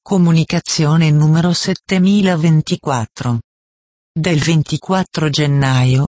Comunicazione numero 7024. Del 24 gennaio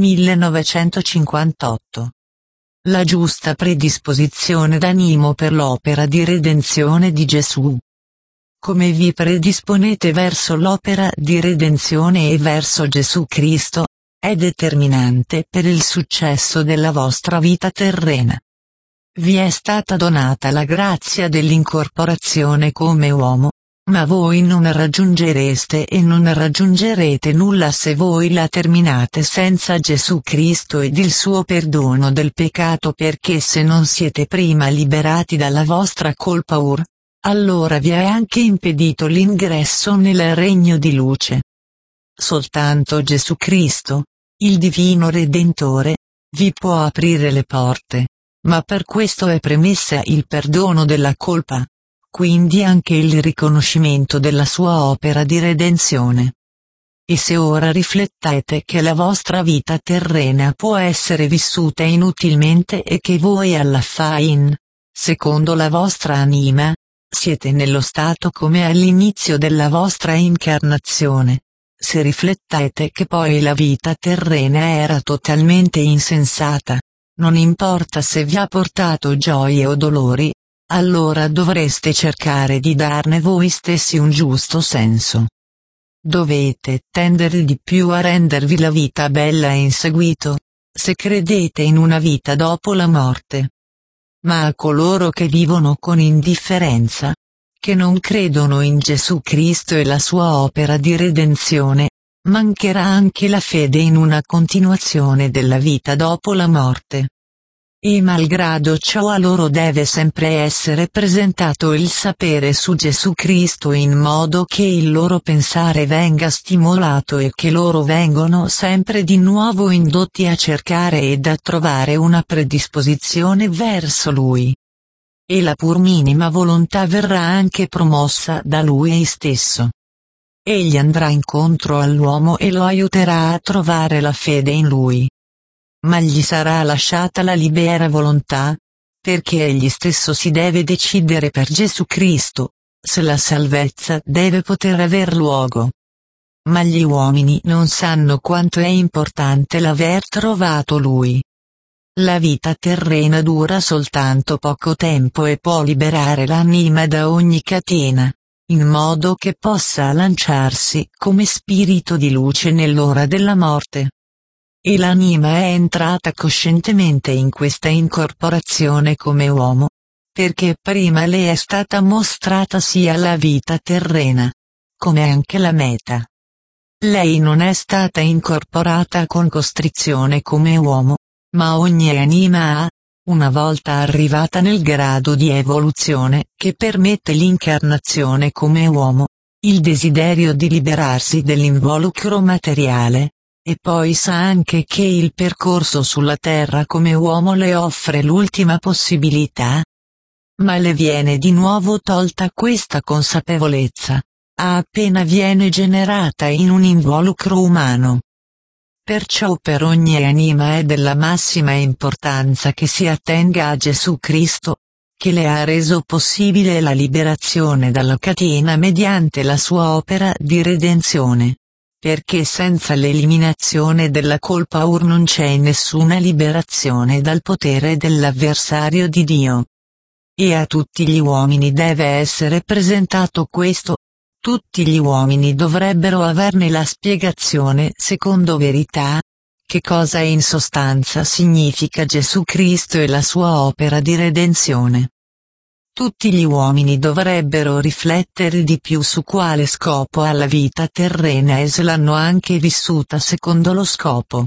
1958. La giusta predisposizione d'animo per l'opera di redenzione di Gesù. Come vi predisponete verso l'opera di redenzione e verso Gesù Cristo, è determinante per il successo della vostra vita terrena. Vi è stata donata la grazia dell'incorporazione come uomo, ma voi non raggiungereste e non raggiungerete nulla se voi la terminate senza Gesù Cristo ed il suo perdono del peccato, perché se non siete prima liberati dalla vostra colpa allora vi è anche impedito l'ingresso nel regno di luce. Soltanto Gesù Cristo, il divino Redentore, vi può aprire le porte, ma per questo è premessa il perdono della colpa, quindi anche il riconoscimento della sua opera di redenzione. E se ora riflettete che la vostra vita terrena può essere vissuta inutilmente e che voi alla fine, secondo la vostra anima, siete nello stato come all'inizio della vostra incarnazione, se riflettete che poi la vita terrena era totalmente insensata, non importa se vi ha portato gioie o dolori, allora dovreste cercare di darne voi stessi un giusto senso. Dovete tendere di più a rendervi la vita bella in seguito, se credete in una vita dopo la morte. Ma a coloro che vivono con indifferenza, che non credono in Gesù Cristo e la sua opera di redenzione, mancherà anche la fede in una continuazione della vita dopo la morte. E malgrado ciò a loro deve sempre essere presentato il sapere su Gesù Cristo in modo che il loro pensare venga stimolato e che loro vengono sempre di nuovo indotti a cercare ed a trovare una predisposizione verso Lui. E la pur minima volontà verrà anche promossa da Lui stesso. Egli andrà incontro all'uomo e lo aiuterà a trovare la fede in Lui. Ma gli sarà lasciata la libera volontà, perché egli stesso si deve decidere per Gesù Cristo, se la salvezza deve poter aver luogo. Ma gli uomini non sanno quanto è importante l'aver trovato Lui. La vita terrena dura soltanto poco tempo e può liberare l'anima da ogni catena, in modo che possa lanciarsi come spirito di luce nell'ora della morte. E l'anima è entrata coscientemente in questa incorporazione come uomo, perché prima le è stata mostrata sia la vita terrena, come anche la meta. Lei non è stata incorporata con costrizione come uomo, ma ogni anima ha, una volta arrivata nel grado di evoluzione che permette l'incarnazione come uomo, il desiderio di liberarsi dell'involucro materiale. E poi sa anche che il percorso sulla terra come uomo le offre l'ultima possibilità. Ma le viene di nuovo tolta questa consapevolezza, appena viene generata in un involucro umano. Perciò per ogni anima è della massima importanza che si attenga a Gesù Cristo, che le ha reso possibile la liberazione dalla catena mediante la sua opera di redenzione. Perché senza l'eliminazione della colpa non c'è nessuna liberazione dal potere dell'avversario di Dio. E a tutti gli uomini deve essere presentato questo. Tutti gli uomini dovrebbero averne la spiegazione secondo verità. Che cosa in sostanza significa Gesù Cristo e la sua opera di redenzione. Tutti gli uomini dovrebbero riflettere di più su quale scopo ha la vita terrena e se l'hanno anche vissuta secondo lo scopo.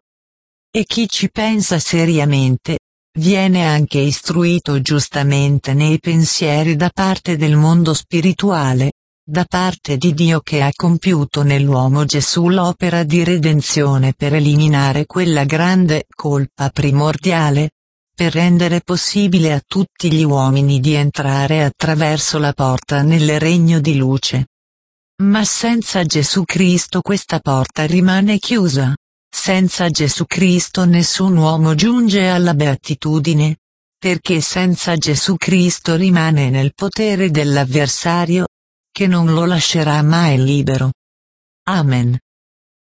E chi ci pensa seriamente, viene anche istruito giustamente nei pensieri da parte del mondo spirituale, da parte di Dio che ha compiuto nell'uomo Gesù l'opera di redenzione per eliminare quella grande colpa primordiale, per rendere possibile a tutti gli uomini di entrare attraverso la porta nel regno di luce. Ma senza Gesù Cristo questa porta rimane chiusa. Senza Gesù Cristo nessun uomo giunge alla beatitudine, perché senza Gesù Cristo rimane nel potere dell'avversario, che non lo lascerà mai libero. Amen.